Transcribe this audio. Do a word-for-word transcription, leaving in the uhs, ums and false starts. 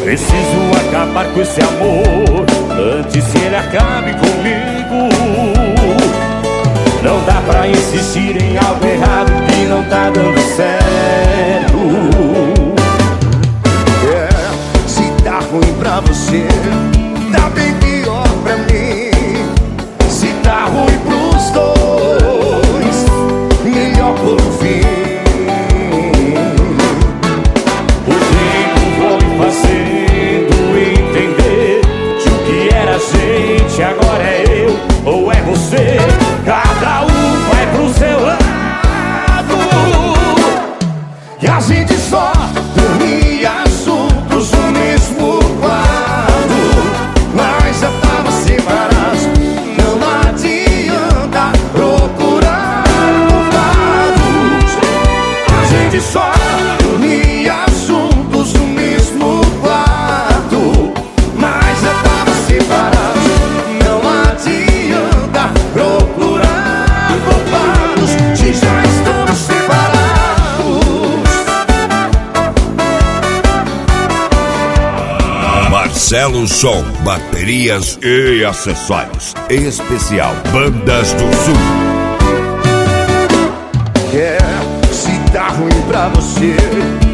Preciso acabar com esse amor antes que ele acabe comigo. Não dá pra insistir em algo errado que não tá dando certo. É, se tá ruim pra você, tá bem pior pra mim. Se tá ruim pros dois, melhor por um fim. O tempo foi fazendo entender que o que era a gente agora é eu ou é você. Cada um vai pro seu lado e a gente só dormia juntos no mesmo quarto, mas já tava separado. Não adianta procurar culpados. A gente só dormia juntos no mesmo quarto, mas já tava separado. Não adianta procurar culpados se já estamos separados. Marcelo Som, baterias e acessórios. Especial Bandas do Sul. É, se tá ruim pra você,